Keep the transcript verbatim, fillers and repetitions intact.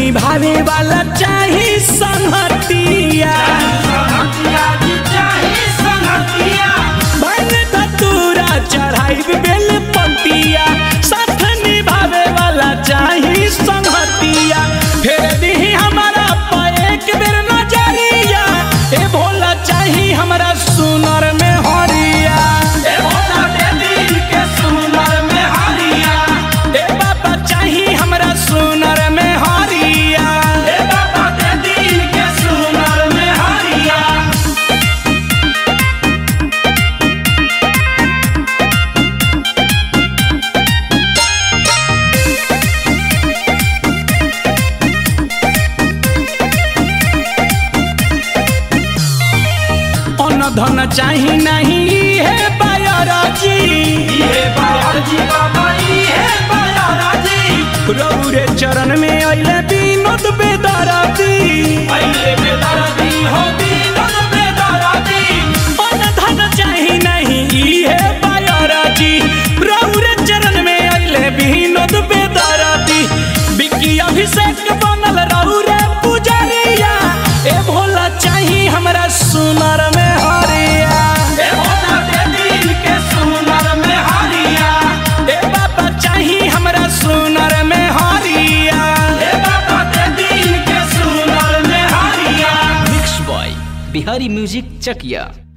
निभावे वाला चाही संगतिया बन धतूरा चढ़ाई बेल पतिया साथ निभावे वाला चाही संगतिया फेर दी हमारा एक बेर नजरिया ए भोला चाही हमरा सुनर में हरिया ए भोला दे दिल के सुनर में हरिया ए बाबा चाही हमरा सुनर में हरिया ए बाबा दे दिल के सुनर में हरिया धन चाही नहीं है बायराजी ये बायराजी बाबा ये बायराजी रौरे चरण में अइले विनोद बेदरादी अइले बेदरादी हो विनोद बेदरादी अन धन चाही नहीं है बायराजी रौरे चरण में अइले विनोद बेदरादी बिक्की अभिषेक बनल रौरे पुजरिया ए भोला चाही हमरा सुनर में बिहारी म्यूजिक चकिया।